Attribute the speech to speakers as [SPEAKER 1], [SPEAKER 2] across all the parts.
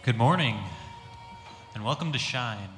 [SPEAKER 1] Good morning, and welcome to Shine.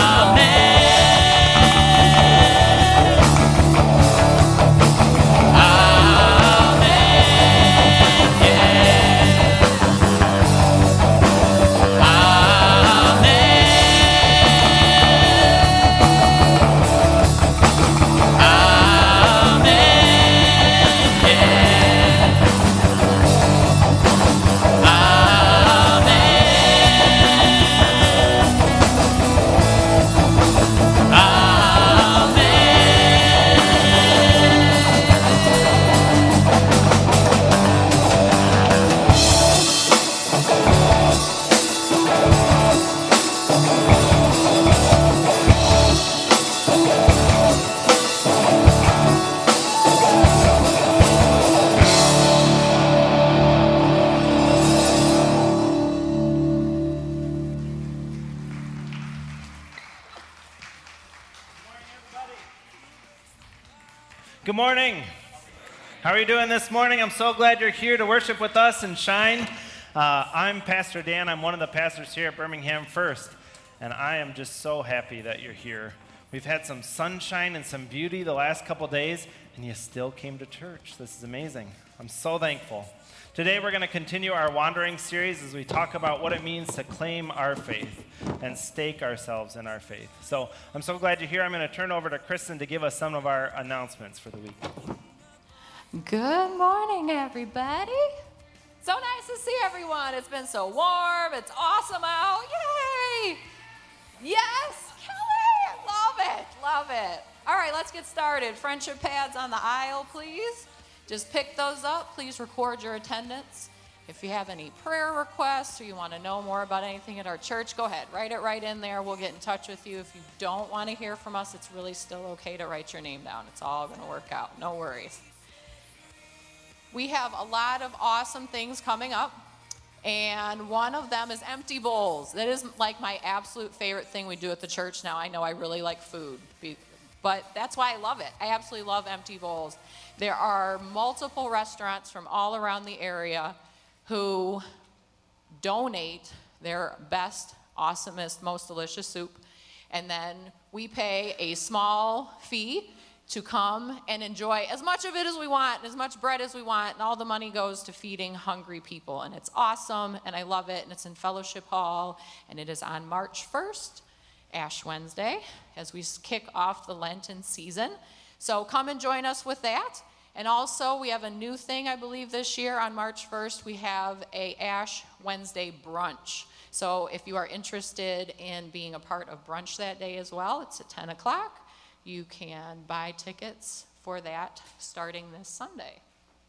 [SPEAKER 2] Ah morning. How are you doing this morning? I'm so glad you're here to worship with us and shine. I'm Pastor Dan. I'm one of the pastors here at Birmingham First, and I am just so happy that you're here. We've had some sunshine and some beauty the last couple days, and you still came to church. This is amazing. I'm so thankful. Today we're going to continue our wandering series as we talk about what it means to claim our faith and stake ourselves in our faith. So I'm so glad you're here. I'm going to turn over to Kristen to give us some of our announcements for the week.
[SPEAKER 3] Good morning, everybody. So nice to see everyone. It's been so warm. It's awesome out. Yay! Yes, Kelly, love it, love it. All right, let's get started. Friendship pads on the aisle, please. Just pick those up. Please record your attendance. If you have any prayer requests or you want to know more about anything at our church, go ahead. Write it right in there. We'll get in touch with you. If you don't want to hear from us, it's really still okay to write your name down. It's all going to work out. No worries. We have a lot of awesome things coming up, and one of them is empty bowls. That is like my absolute favorite thing we do at the church now. I know I really like food, but that's why I love it. I absolutely love empty bowls. There are multiple restaurants from all around the area who donate their best, awesomest, most delicious soup, and then we pay a small fee to come and enjoy as much of it as we want, as much bread as we want, and all the money goes to feeding hungry people. And it's awesome, and I love it, and it's in Fellowship Hall, and it is on March 1st, Ash Wednesday, as we kick off the Lenten season. So come and join us with that. And also, we have a new thing, I believe, this year. On March 1st, we have a Ash Wednesday brunch. So if you are interested in being a part of brunch that day as well, it's at 10 o'clock. You can buy tickets for that starting this Sunday.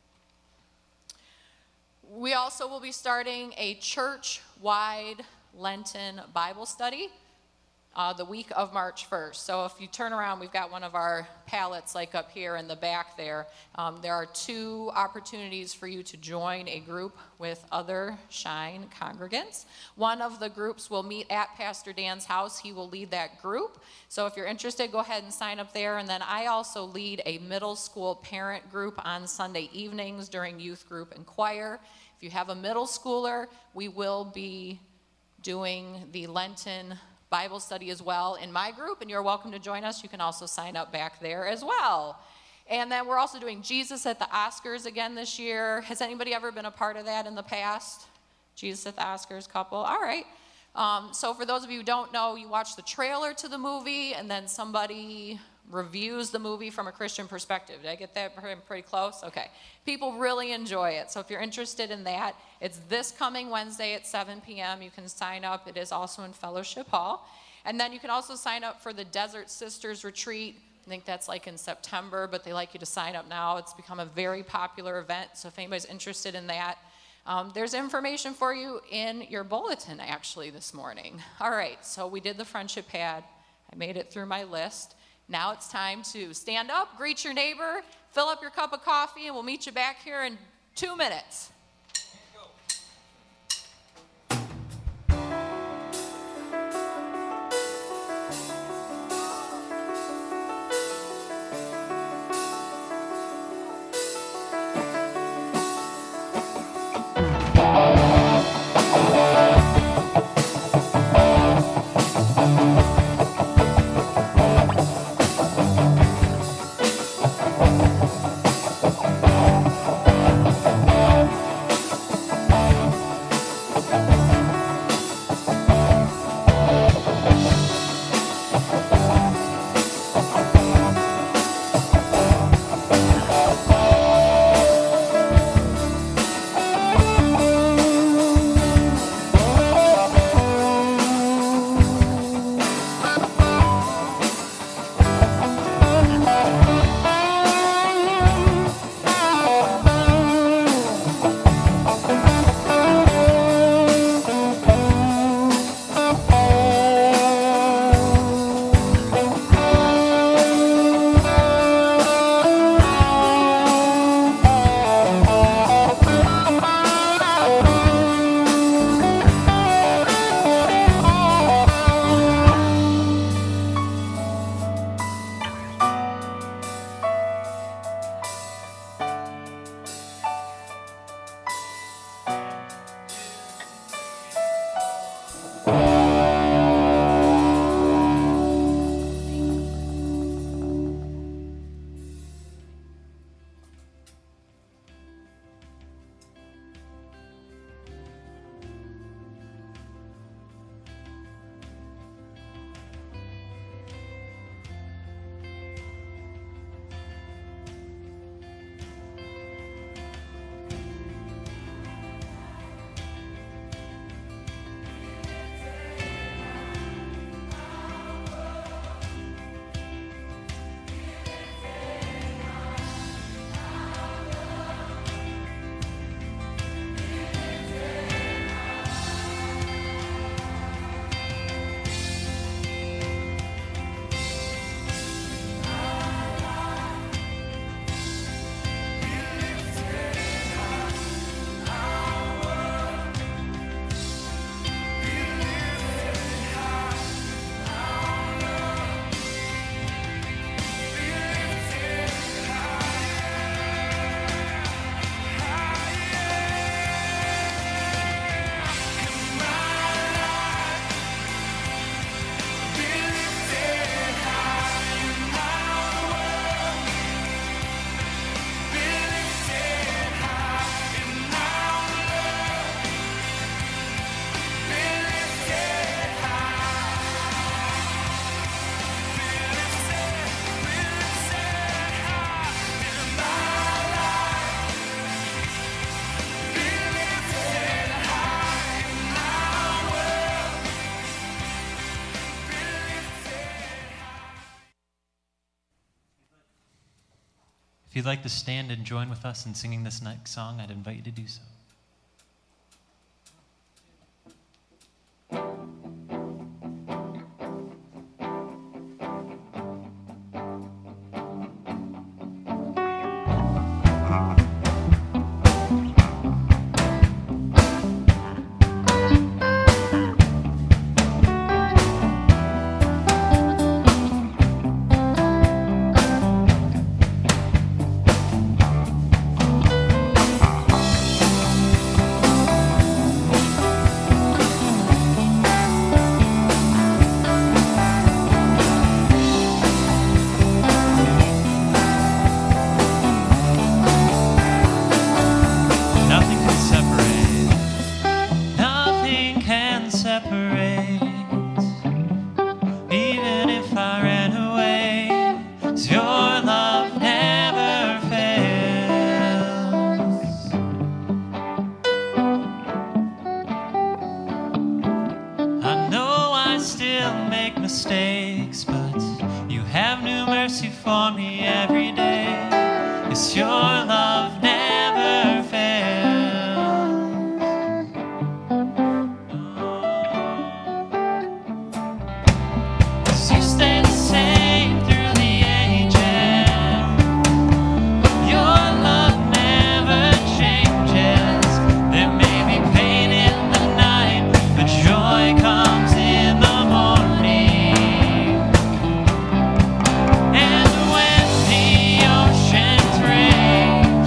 [SPEAKER 3] We also will be starting a church-wide Lenten Bible study the week of March 1st. So if you turn around, we've got one of our pallets like up here in the back there. There are 2 opportunities for you to join a group with other Shine congregants. One of the groups will meet at Pastor Dan's house. He will lead that group. So if you're interested, go ahead and sign up there. And then I also lead a middle school parent group on Sunday evenings during youth group and choir. If you have a middle schooler, we will be doing the Lenten Bible study as well in my group, and you're welcome to join us. You can also sign up back there as well. And then we're also doing Jesus at the Oscars again this year. Has anybody ever been a part of that in the past? Jesus at the Oscars couple? All right. So for those of you who don't know, you watch the trailer to the movie, and then somebody reviews the movie from a Christian perspective. Did I get that pretty close? Okay. People really enjoy it. So if you're interested in that, it's this coming Wednesday at 7 p.m. You can sign up. It is also in Fellowship Hall. And then you can also sign up for the Desert Sisters Retreat. I think that's like in September, but they like you to sign up now. It's become a very popular event. So if anybody's interested in that, there's information for you in your bulletin actually this morning. All right, so we did the friendship pad. I made it through my list. Now it's time to stand up, greet your neighbor, fill up your cup of coffee, and we'll meet you back here in 2 minutes.
[SPEAKER 1] you'd like to stand and join with us in singing this next song, I'd invite you to do so. Mistakes, but you have new mercy for me every day. Yes, your love never fails. Yes, you stay the same through the ages. Your love never changes. There may be pain in the night, but joy comes in the morning. And when the oceans rage,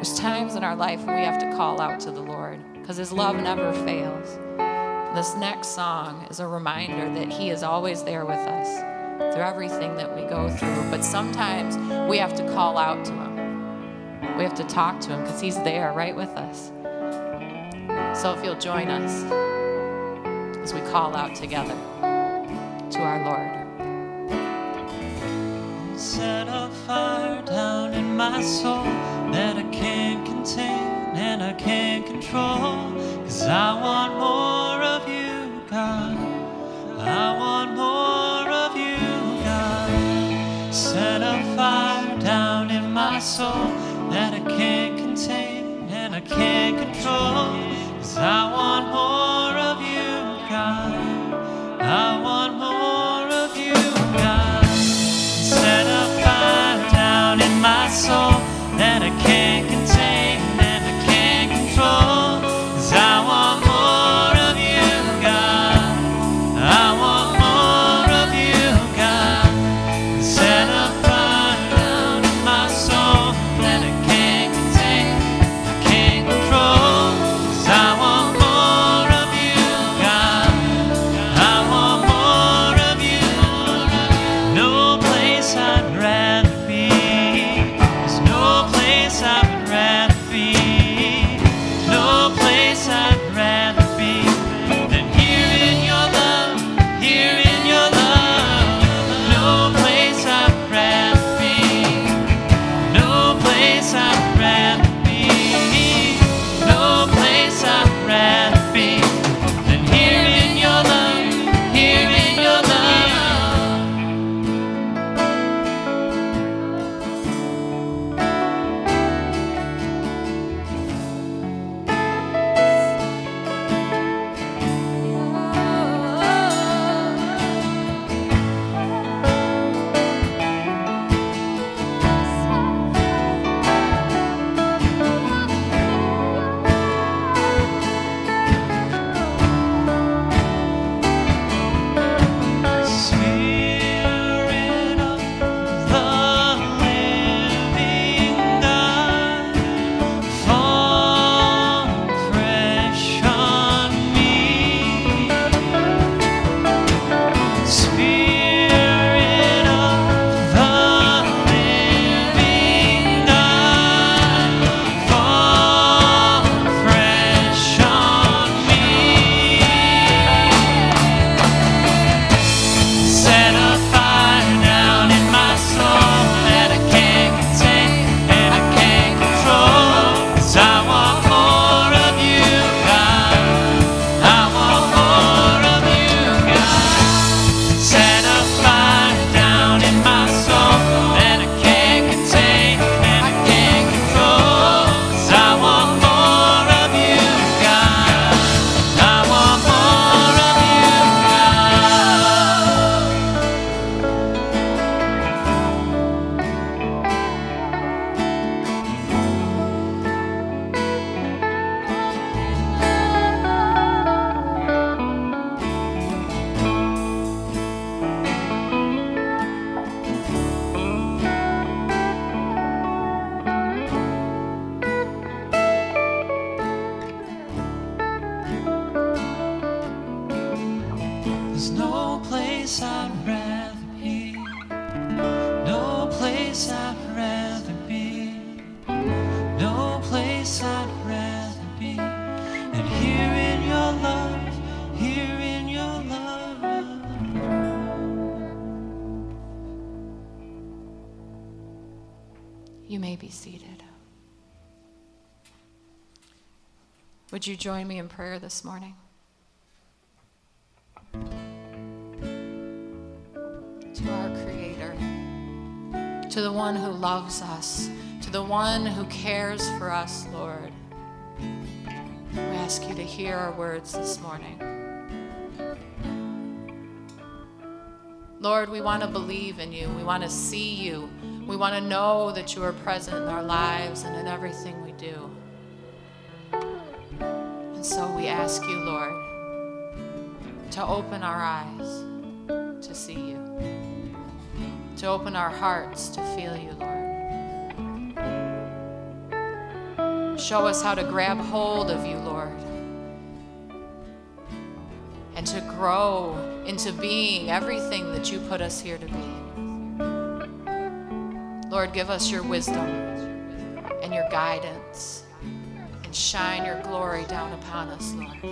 [SPEAKER 3] There's times in our life when we have to call out to the Lord because his love never fails. This next song is a reminder that he is always there with us through everything that we go through. But sometimes we have to call out to him. We have to talk to him because he's there right with us. So if you'll join us as we call out together to our Lord.
[SPEAKER 1] Set a fire down in my soul that I can't contain and I can't control. 'Cause I want more of you, God. I want more of you, God. Set a fire down in my soul that I can't contain and I can't control. 'Cause I want more of you, God. I want more of you, God. Set a fire down in my soul that I can't contain and I can't control. 'Cause I want more of you, God. I want more of you, God. Set a fire down in my soul that I can't contain, I can't control. 'Cause I want more of you, God. I want more of you. No place I'd rather be. There's no place I would rather be. No place I'd rather be than here in your love, here in your love. No place I'd rather be. No place I'd rather be. No place I'd rather be than here in your love, here in your love. Spirit of the living God, fall fresh on me. Spirit of the living God, fall fresh on me. Set a fire down in my soul that I can't contain and I can't control. 'Cause I want more of you, God. I want more of you, God. Set a fire down in my soul that I can't contain and I can't control. 'Cause I want more of you, God. I want more of you, God. There's no place I'd rather be. No place I'd rather be. No place I'd rather be than here in your love, here in your love.
[SPEAKER 3] You may be seated. Would you join me in prayer this morning? To our Creator, to the one who loves us, to the one who cares for us, Lord, we ask you to hear our words this morning. Lord, we want to believe in you. We want to see you. We want to know that you are present in our lives and in everything we do. And so we ask you, Lord, to open our eyes to see you, to open our hearts to feel you, Lord. Show us how to grab hold of you, Lord, and to grow into being everything that you put us here to be. Lord, give us your wisdom and your guidance, and shine your glory down upon us, Lord.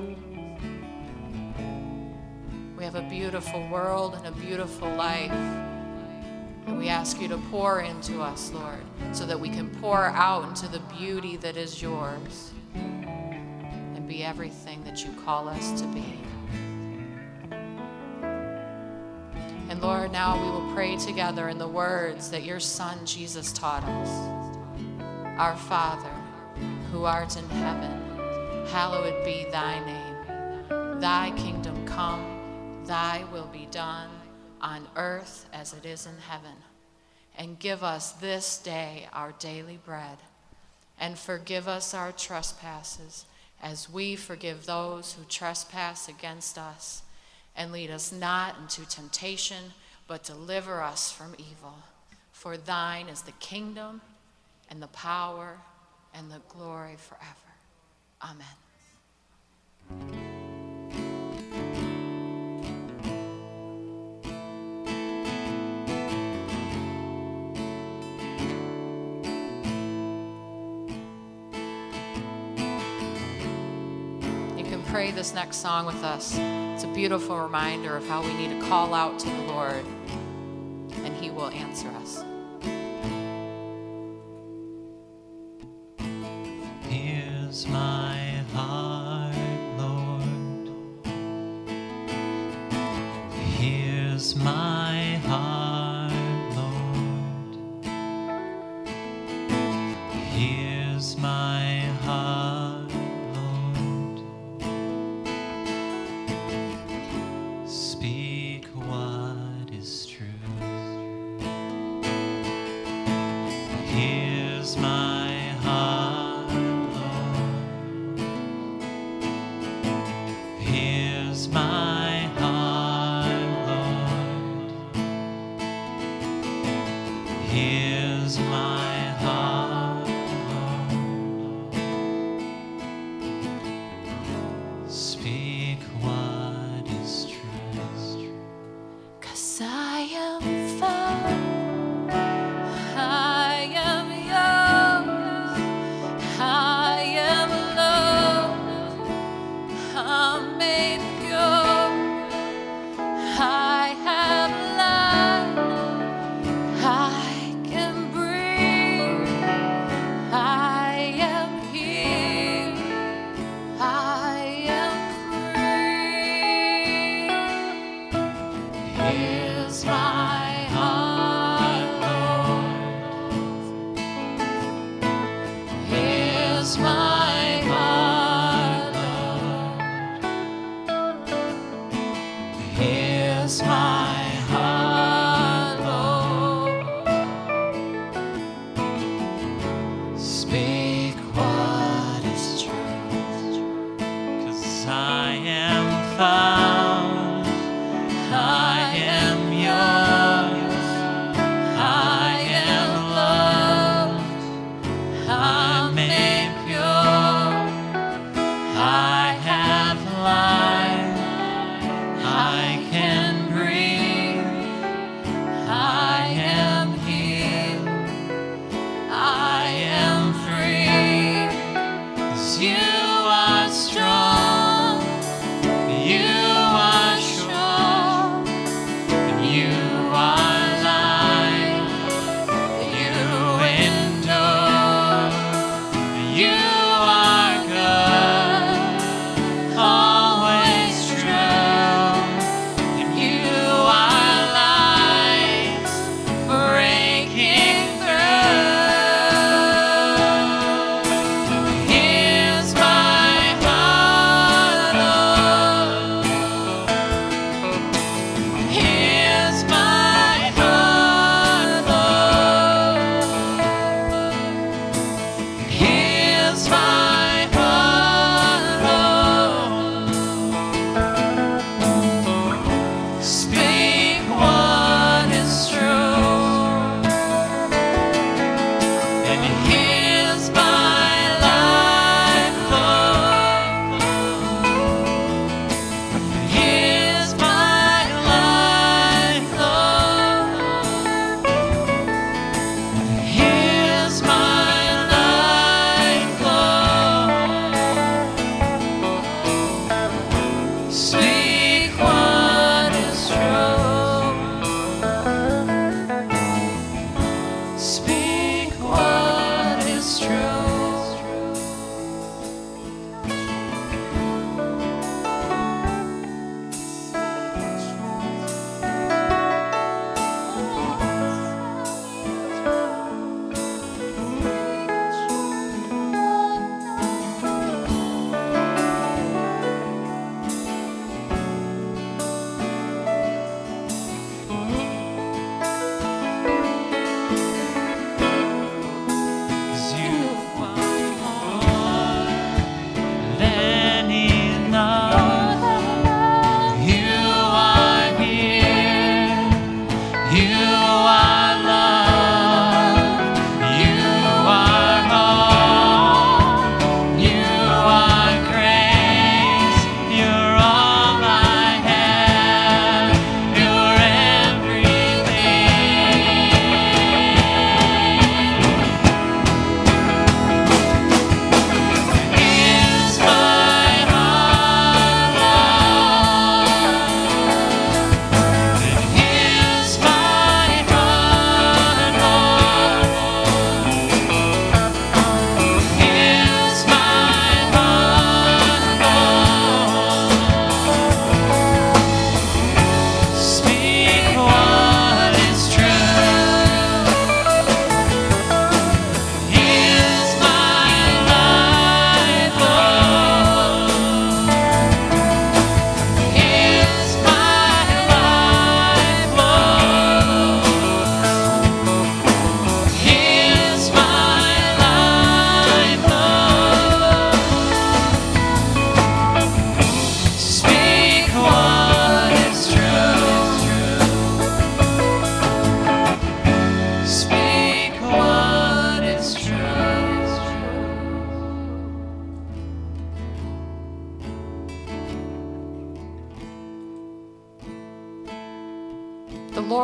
[SPEAKER 3] We have a beautiful world and a beautiful life, and we ask you to pour into us, Lord, so that we can pour out into the beauty that is yours and be everything that you call us to be. And Lord, now we will pray together in the words that your Son Jesus taught us. Our Father, who art in heaven, hallowed be thy name. Thy kingdom come, thy will be done on earth as it is in heaven. And give us this day our daily bread. And forgive us our trespasses as we forgive those who trespass against us. And lead us not into temptation, but deliver us from evil. For thine is the kingdom and the power and the glory forever. Amen. You can pray this next song with us. It's a beautiful reminder of how we need to call out to the Lord, and he will answer us.
[SPEAKER 1] Here's my heart, Lord. Here's my heart, Lord. Here's my heart, Lord. Speak what is true. Here's my heart, Lord. Here's my heart, Lord. Here's my heart, Lord. Speak what is true.
[SPEAKER 3] 'Cause I am found, I am yours, I am loved, I'm made pure, I have life, I can breathe.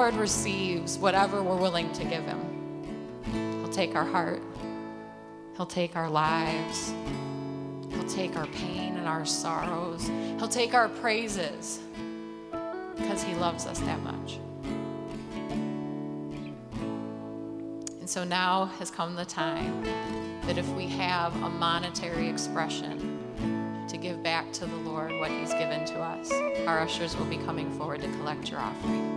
[SPEAKER 3] Lord receives whatever we're willing to give him. He'll take our heart. He'll take our lives. He'll take our pain and our sorrows. He'll take our praises because he loves us that much. And so now has come the time that if we have a monetary expression to give back to the Lord what he's given to us, our ushers will be coming forward to collect your offering.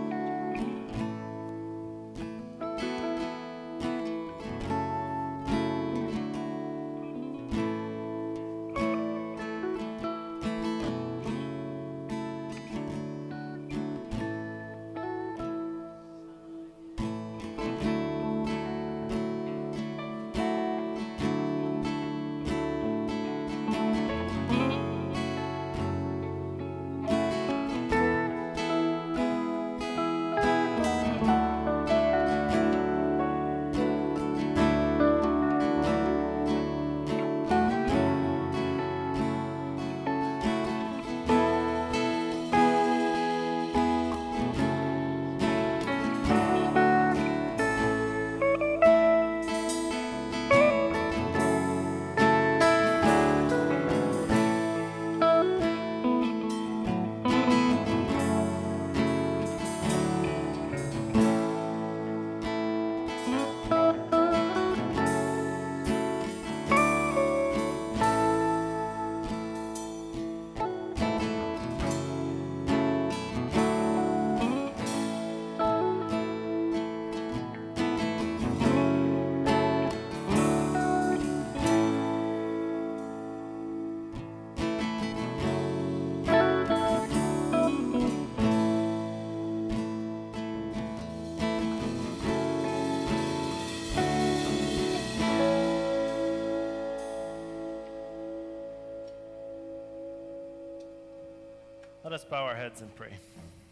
[SPEAKER 2] Let us bow our heads and pray.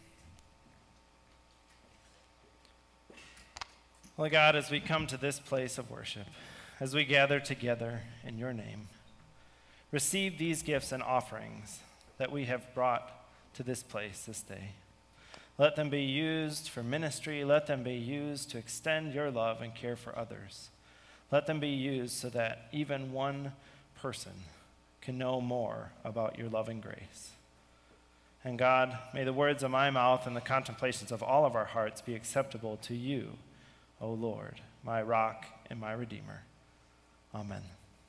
[SPEAKER 2] Holy God, as we come to this place of worship, as we gather together in your name, receive these gifts and offerings that we have brought to this place this day. Let them be used for ministry. Let them be used to extend your love and care for others. Let them be used so that even one person can know more about your loving grace. And God, may the words of my mouth and the contemplations of all of our hearts be acceptable to you, O Lord, my rock and my redeemer. Amen.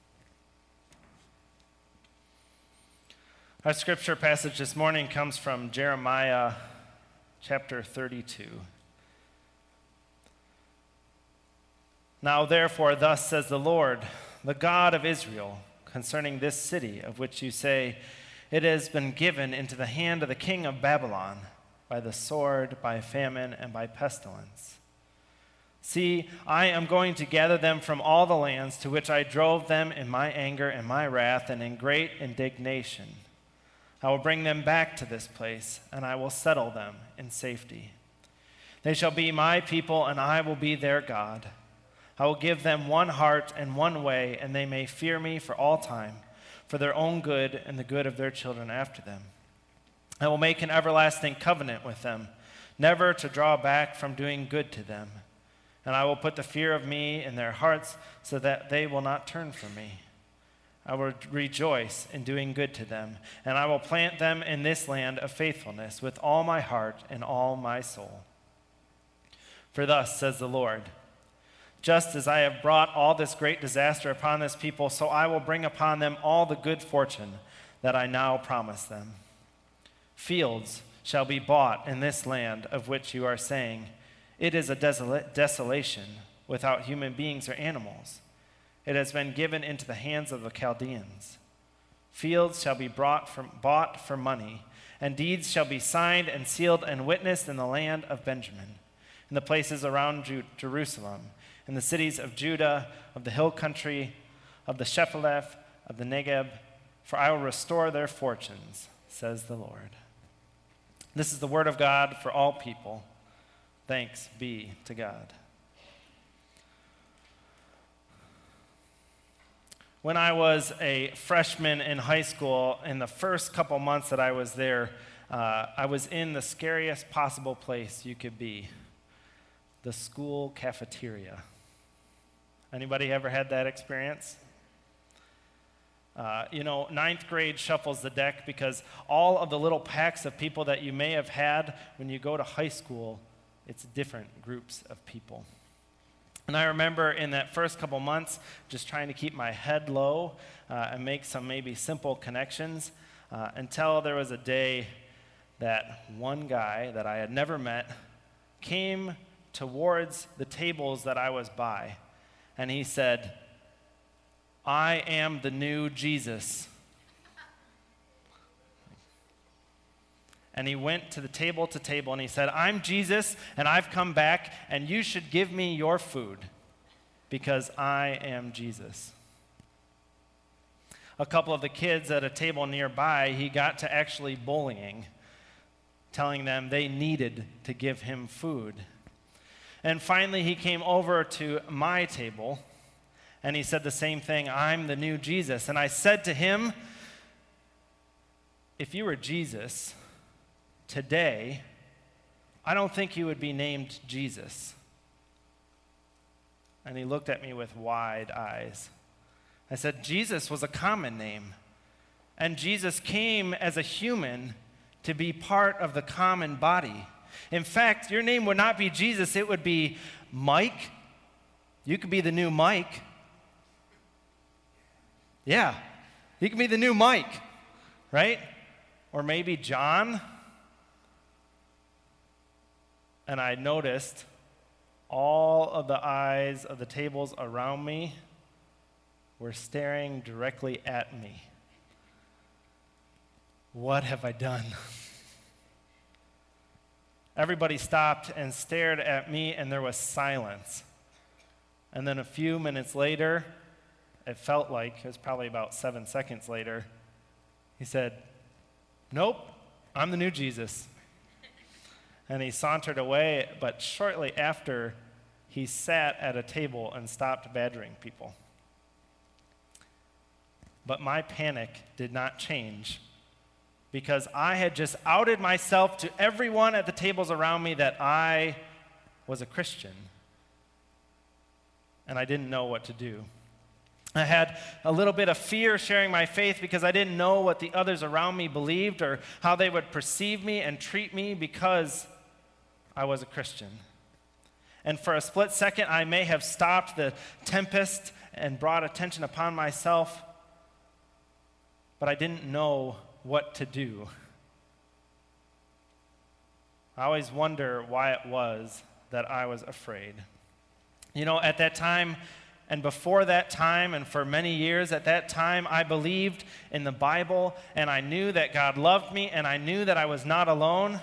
[SPEAKER 2] Our scripture passage this morning comes from Jeremiah chapter 32. Now therefore, thus says the Lord, the God of Israel, concerning this city of which you say, it has been given into the hand of the king of Babylon by the sword, by famine, and by pestilence. See, I am going to gather them from all the lands to which I drove them in my anger and my wrath and in great indignation. I will bring them back to this place, and I will settle them in safety. They shall be my people, and I will be their God. I will give them one heart and one way, and they may fear me for all time, for their own good and the good of their children after them. I will make an everlasting covenant with them, never to draw back from doing good to them. And I will put the fear of me in their hearts so that they will not turn from me. I will rejoice in doing good to them, and I will plant them in this land of faithfulness with all my heart and all my soul. For thus says the Lord, just as I have brought all this great disaster upon this people, so I will bring upon them all the good fortune that I now promise them. Fields shall be bought in this land of which you are saying, it is a desolation without human beings or animals. It has been given into the hands of the Chaldeans. Fields shall be bought for money, and deeds shall be signed and sealed and witnessed in the land of Benjamin, in the places around Jerusalem, in the cities of Judah, of the hill country, of the Shepheleph, of the Negeb, for I will restore their fortunes, says the Lord. This is the word of God for all people. Thanks be to God. When I was a freshman in high school, in the first couple months that I was there, I was in the scariest possible place you could be. the school cafeteria. Anybody ever had that experience? Ninth grade shuffles the deck because all of the little packs of people that you may have had when you go to high school, it's different groups of people. And I remember in that first couple months just trying to keep my head low and make some maybe simple connections until there was a day that one guy that I had never met came towards the tables that I was by, and he said, "I am the new Jesus." And he went to table and he said, "I'm Jesus, and I've come back, and you should give me your food because I am Jesus." A couple of the kids at a table nearby, he got to actually bullying, telling them they needed to give him food. And finally, he came over to my table, and he said the same thing, "I'm the new Jesus." And I said to him, "If you were Jesus today, I don't think you would be named Jesus." And he looked at me with wide eyes. I said, "Jesus was a common name, and Jesus came as a human to be part of the common body. In fact, your name would not be Jesus, it would be Mike. You could be the new Mike. Yeah, you could be the new Mike, right? Or maybe John." And I noticed all of the eyes of the tables around me were staring directly at me. What have I done? Everybody stopped and stared at me, and there was silence. And then a few minutes later, it felt like, it was probably about 7 seconds later, he said, "Nope, I'm the new Jesus." And he sauntered away, but shortly after, he sat at a table and stopped badgering people. But my panic did not change, because I had just outed myself to everyone at the tables around me that I was a Christian. And I didn't know what to do. I had a little bit of fear sharing my faith because I didn't know what the others around me believed or how they would perceive me and treat me because I was a Christian. And for a split second, I may have stopped the tempest and brought attention upon myself, but I didn't know what to do. I always wonder why it was that I was afraid. At that time, and before that time, and for many years at that time, I believed in the Bible, and I knew that God loved me, and I knew that I was not alone.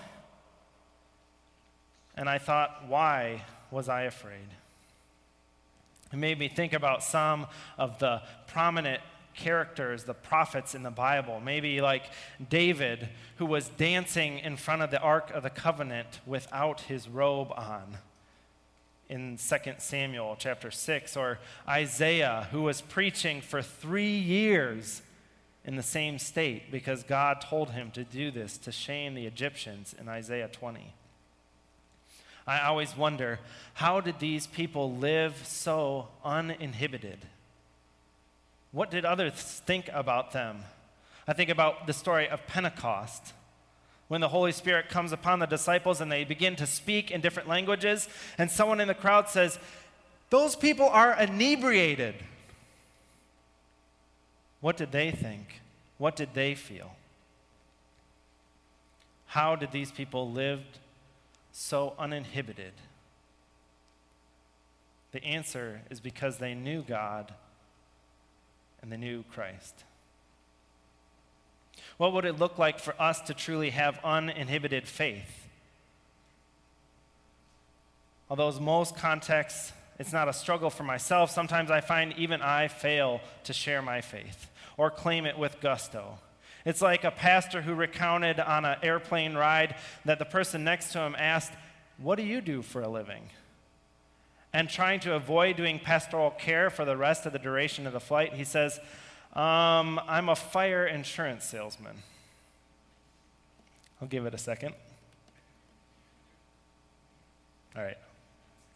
[SPEAKER 2] And I thought, why was I afraid? It made me think about some of the prominent characters, the prophets in the Bible, maybe like David, who was dancing in front of the Ark of the Covenant without his robe on in 2 Samuel chapter 6, or Isaiah, who was preaching for 3 years in the same state because God told him to do this to shame the Egyptians in Isaiah 20. I always wonder, how did these people live so uninhibited? What did others think about them? I think about the story of Pentecost, when the Holy Spirit comes upon the disciples and they begin to speak in different languages, and someone in the crowd says, "Those people are inebriated." What did they think? What did they feel? How did these people live so uninhibited? The answer is because they knew God and they knew Christ. What would it look like for us to truly have uninhibited faith? Although in most contexts, it's not a struggle for myself, sometimes I find even I fail to share my faith or claim it with gusto. It's like a pastor who recounted on an airplane ride that the person next to him asked, "What do you do for a living?" And trying to avoid doing pastoral care for the rest of the duration of the flight, he says, "I'm a fire insurance salesman." I'll give it a second. All right.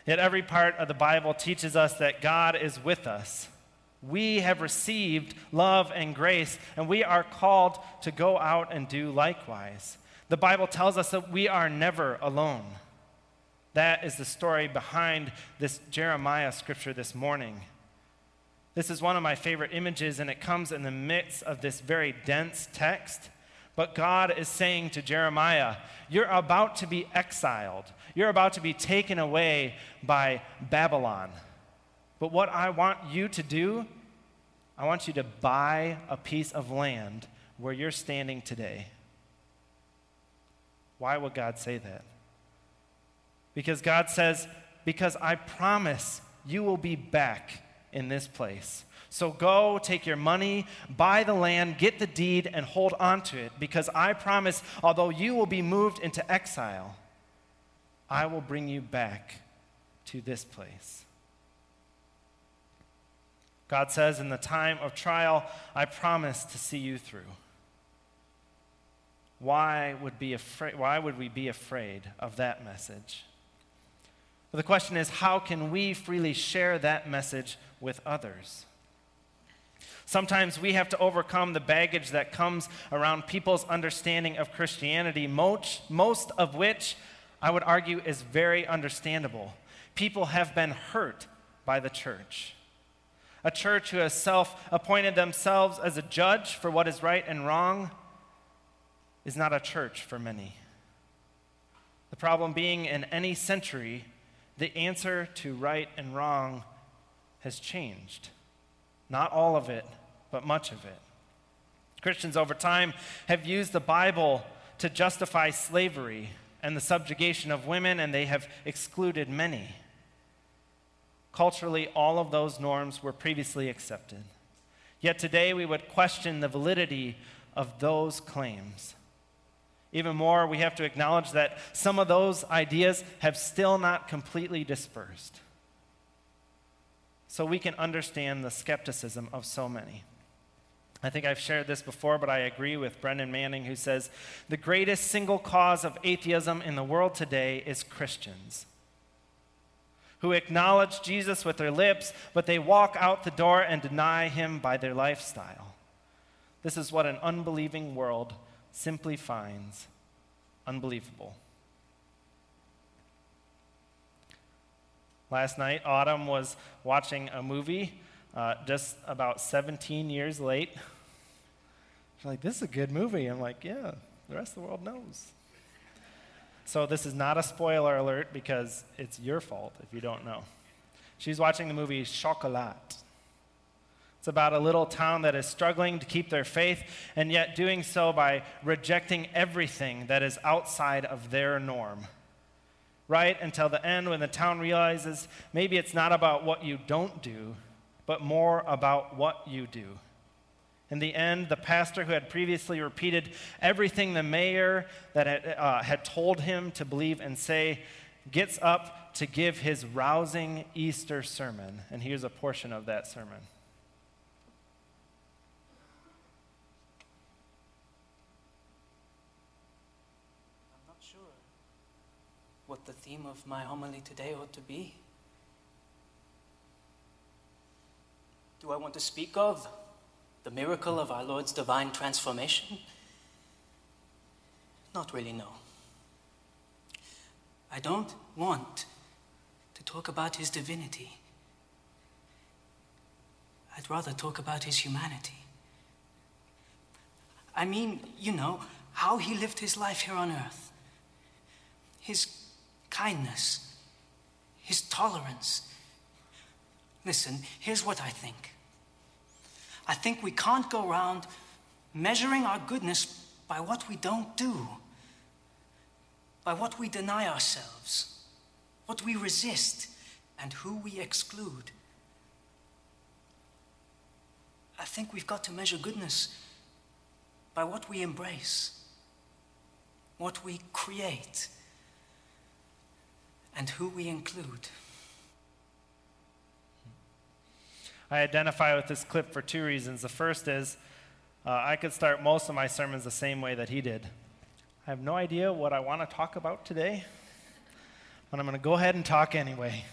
[SPEAKER 2] Yet every part of the Bible teaches us that God is with us. We have received love and grace, and we are called to go out and do likewise. The Bible tells us that we are never alone. That is the story behind this Jeremiah scripture this morning. This is one of my favorite images, and it comes in the midst of this very dense text. But God is saying to Jeremiah, you're about to be exiled. You're about to be taken away by Babylon. But what I want you to do, I want you to buy a piece of land where you're standing today. Why would God say that? Because God says, because I promise you will be back in this place. So go, take your money, buy the land, get the deed, and hold on to it, because I promise, although you will be moved into exile, I will bring you back to this place. God says, in the time of trial, I promise to see you through. Why would we be afraid of that message? Well, the question is, how can we freely share that message with others? Sometimes we have to overcome the baggage that comes around people's understanding of Christianity, most of which I would argue is very understandable. People have been hurt by the church. A church who has self-appointed themselves as a judge for what is right and wrong is not a church for many. The problem being, in any century, the answer to right and wrong has changed. Not all of it, but much of it. Christians over time have used the Bible to justify slavery and the subjugation of women, and they have excluded many. Culturally, all of those norms were previously accepted. Yet today we would question the validity of those claims. Even more, we have to acknowledge that some of those ideas have still not completely dispersed. So we can understand the skepticism of so many. I think I've shared this before, but I agree with Brendan Manning, who says, the greatest single cause of atheism in the world today is Christians who acknowledge Jesus with their lips, but they walk out the door and deny him by their lifestyle. This is what an unbelieving world simply finds unbelievable. Last night, Autumn was watching a movie just about 17 years late. She's like, this is a good movie. I'm like, yeah, the rest of the world knows. So this is not a spoiler alert, because it's your fault if you don't know. She's watching the movie Chocolat. It's about a little town that is struggling to keep their faith, and yet doing so by rejecting everything that is outside of their norm. Right until the end, when the town realizes maybe it's not about what you don't do, but more about what you do. In the end, the pastor who had previously repeated everything the mayor that had told him to believe and say gets up to give his rousing Easter sermon. And here's a portion of that sermon.
[SPEAKER 4] I'm not sure what the theme of my homily today ought to be. Do I want to speak of the miracle of our Lord's divine transformation? Not really, no. I don't want to talk about his divinity. I'd rather talk about his humanity. I mean, you know, how he lived his life here on earth. His kindness, his tolerance. Listen, here's what I think. I think we can't go around measuring our goodness by what we don't do, by what we deny ourselves, what we resist, and who we exclude. I think we've got to measure goodness by what we embrace, what we create, and who we include.
[SPEAKER 2] I identify with this clip for two reasons. The first is I could start most of my sermons the same way that he did. I have no idea what I want to talk about today. but I'm going to go ahead and talk anyway.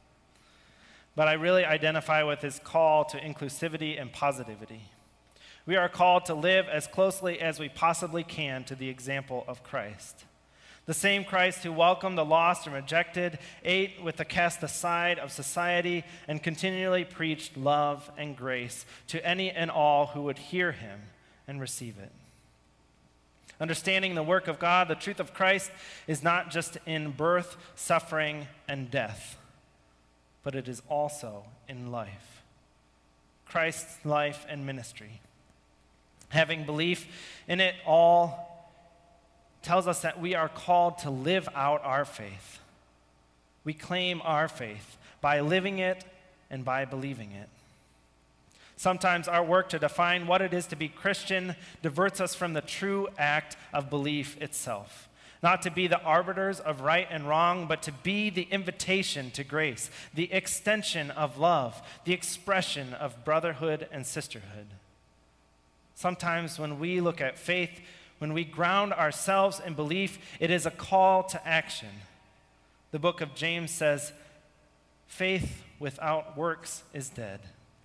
[SPEAKER 2] But I really identify with his call to inclusivity and positivity. We are called to live as closely as we possibly can to the example of Christ. The same Christ who welcomed the lost and rejected, ate with the cast aside of society, and continually preached love and grace to any and all who would hear him and receive it. Understanding the work of God, the truth of Christ is not just in birth, suffering, and death, but it is also in life. Christ's life and ministry. Having belief in it all tells us that we are called to live out our faith. We claim our faith by living it and by believing it. Sometimes our work to define what it is to be Christian diverts us from the true act of belief itself. Not to be the arbiters of right and wrong, but to be the invitation to grace, the extension of love, the expression of brotherhood and sisterhood. Sometimes when we look at faith, when we ground ourselves in belief, it is a call to action. The book of James says, faith without works is dead.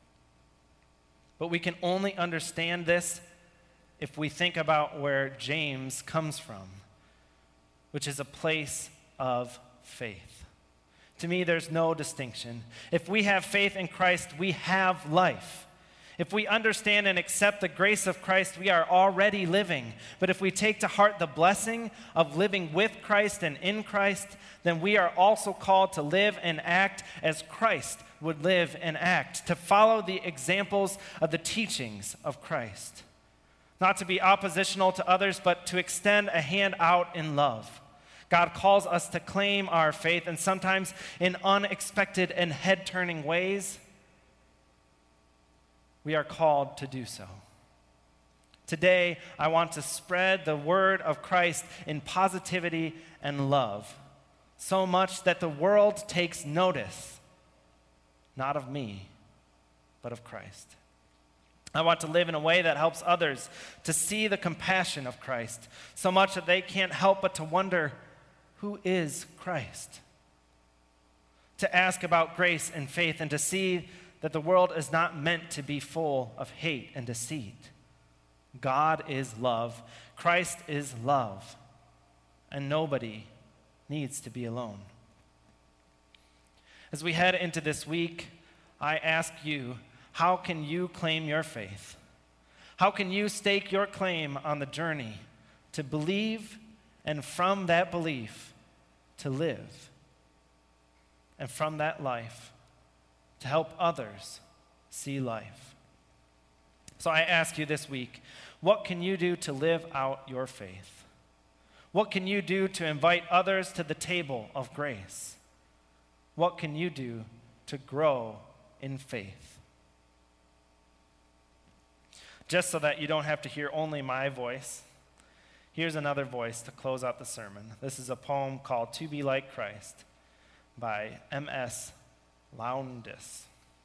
[SPEAKER 2] But we can only understand this if we think about where James comes from, which is a place of faith. To me, there's no distinction. If we have faith in Christ, we have life. If we understand and accept the grace of Christ, we are already living. But if we take to heart the blessing of living with Christ and in Christ, then we are also called to live and act as Christ would live and act, to follow the examples of the teachings of Christ. Not to be oppositional to others, but to extend a hand out in love. God calls us to claim our faith, and sometimes in unexpected and head-turning ways, we are called to do so. Today, I want to spread the word of Christ in positivity and love, so much that the world takes notice, not of me, but of Christ. I want to live in a way that helps others to see the compassion of Christ, so much that they can't help but to wonder, who is Christ? To ask about grace and faith, and to see that the world is not meant to be full of hate and deceit. God is love. Christ is love. And nobody needs to be alone. As we head into this week, I ask you, how can you claim your faith? How can you stake your claim on the journey to believe, and from that belief to live, and from that life to help others see life? So I ask you this week, what can you do to live out your faith? What can you do to invite others to the table of grace? What can you do to grow in faith? Just so that you don't have to hear only my voice, here's another voice to close out the sermon. This is a poem called To Be Like Christ by M.S. Lowndes.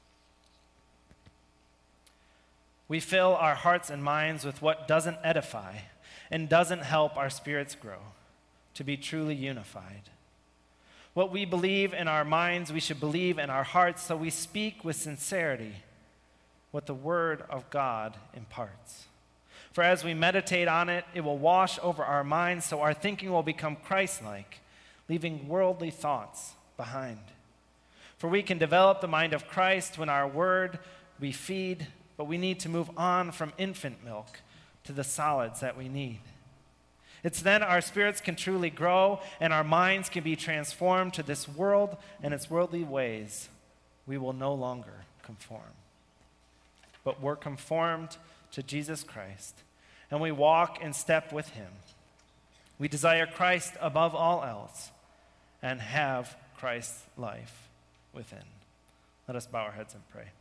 [SPEAKER 2] We fill our hearts and minds with what doesn't edify and doesn't help our spirits grow to be truly unified. What we believe in our minds, we should believe in our hearts, so we speak with sincerity what the Word of God imparts. For as we meditate on it, it will wash over our minds, so our thinking will become Christ-like, leaving worldly thoughts behind. For we can develop the mind of Christ when our word we feed, but we need to move on from infant milk to the solids that we need. It's then our spirits can truly grow and our minds can be transformed to this world and its worldly ways. We will no longer conform, but we're conformed to Jesus Christ, and we walk in step with him. We desire Christ above all else and have Christ's life within. Let us bow our heads and pray.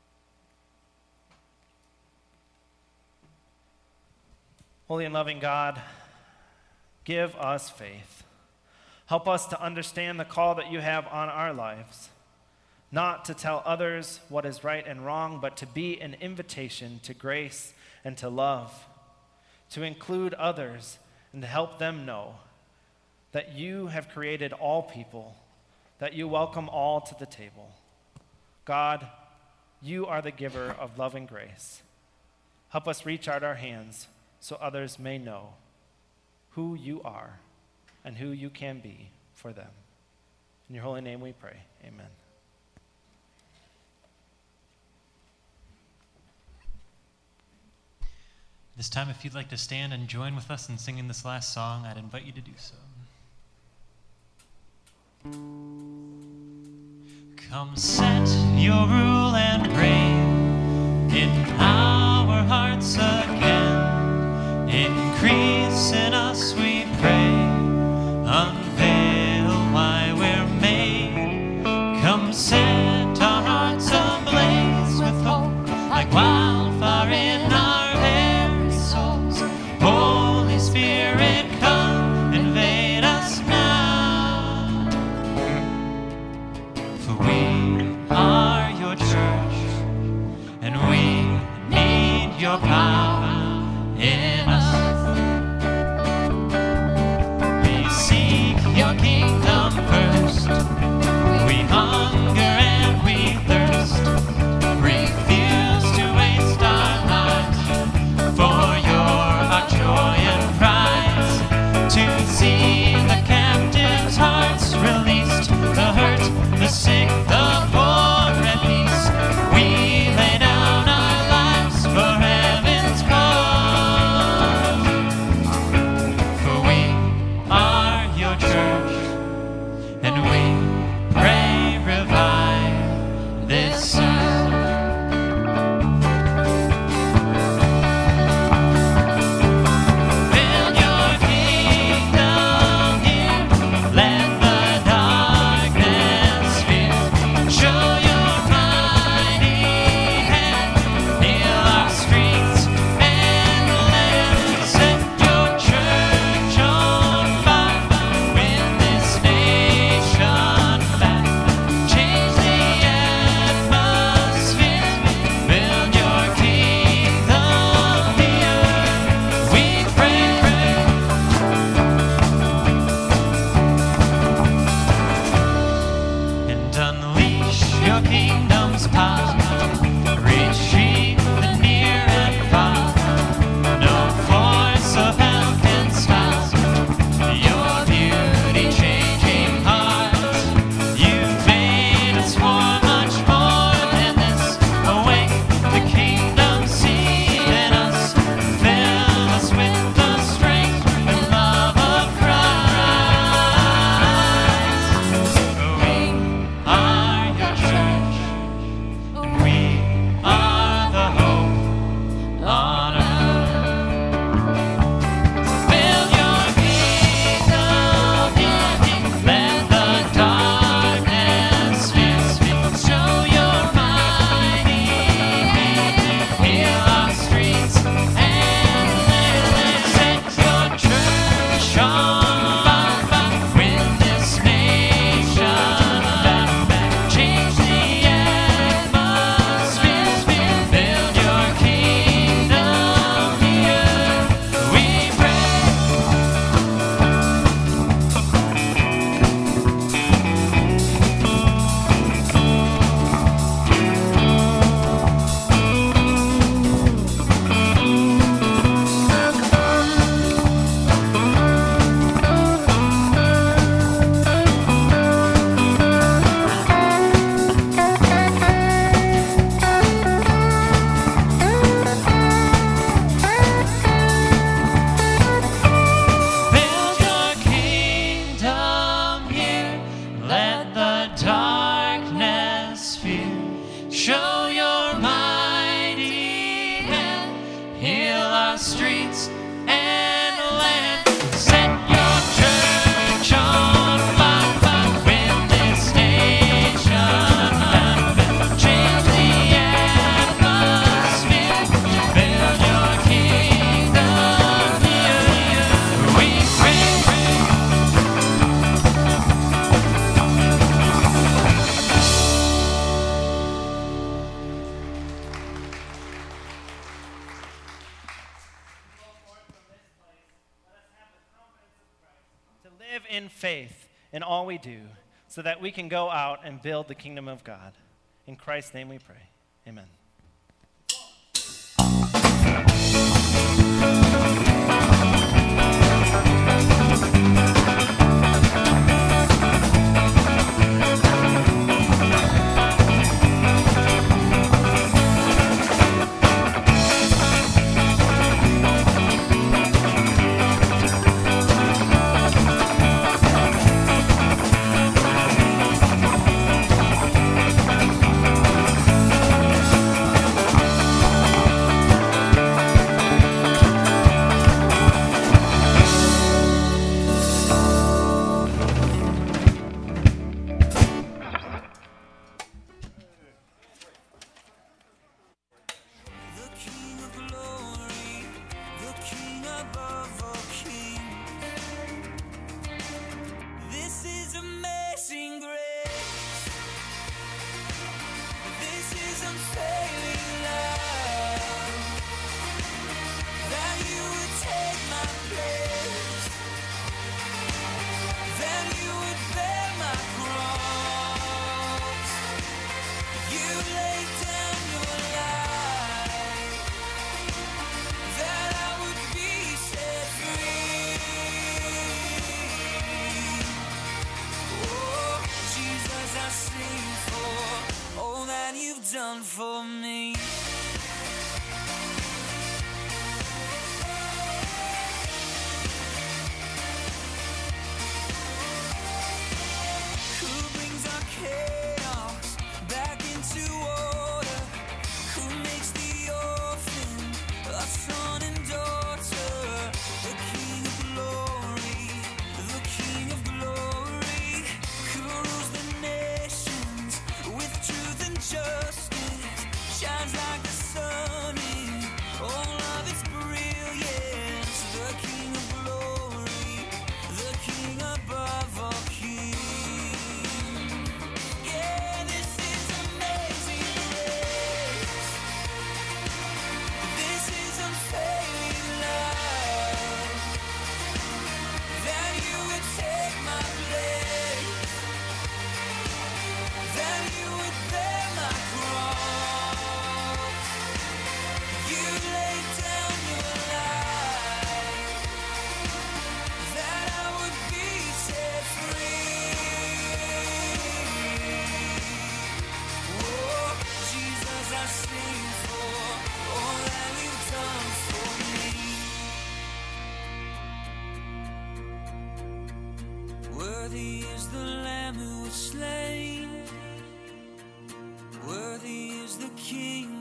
[SPEAKER 2] Holy and loving God, give us faith. Help us to understand the call that you have on our lives, not to tell others what is right and wrong, but to be an invitation to grace and to love, to include others and to help them know that you have created all people that you welcome all to the table. God, you are the giver of love and grace. Help us reach out our hands so others may know who you are and who you can be for them. In your holy name we pray. Amen.
[SPEAKER 1] This time, if you'd like to stand and join with us in singing this last song, I'd invite you to do so. Come set your rule and reign in our hearts again. Increase in us, we pray. Unveil why we're made. Come set our hearts ablaze with hope, like wildfire in our very souls. Holy Spirit, come invade us now. For we are your church, and we need your power in us. We seek your kingdom first. We hunger and we thirst. Refuse to waste our lives, for you're our joy and prize. To see the captives' hearts released, the hurt, the sick, the poor at peace. We lay down our lives for heaven's cause. For we are your church, and we pray revive this earth. Build your kingdom here, let the darkness fear. Show your mighty hand, heal our streets and land. Set your church on fire, win this nation back. Change the atmosphere, build your kingdom here. We pray. And unleash your kingdom's power. Retreat the near and far. No force of hell can stop your beauty changing hearts. You've made us for much more than this. Awake the kingdom seed in us. Fill us with the strength and love of Christ. We are your church, and we are the hope on earth. Build your kingdom here, let the darkness fear. Show your mighty hand, heal our streets and land. Set your church on fire, win this nation back. Change the atmosphere, build your kingdom here. We pray. Build your kingdom here, let the darkness fear. Show your mighty hand, heal our streets and land. Set your church on fire, win this nation back. Change the atmosphere, build your kingdom here. We pray.
[SPEAKER 2] To live in faith in all we do, so that we can go out and build the kingdom of God. In Christ's name we pray. Amen.
[SPEAKER 1] Done for me. Who brings our chaos back into order? Who makes the orphan a son and daughter? The King of glory, the King of glory, who rules the nations with truth and justice. Shines like the sun in all of its brilliance. The King of glory, the King above all kings. Yeah, this is amazing grace. This is unfailing love. That you would take my place. That you would bear my cross. Worthy is the Lamb who was slain. Worthy is the King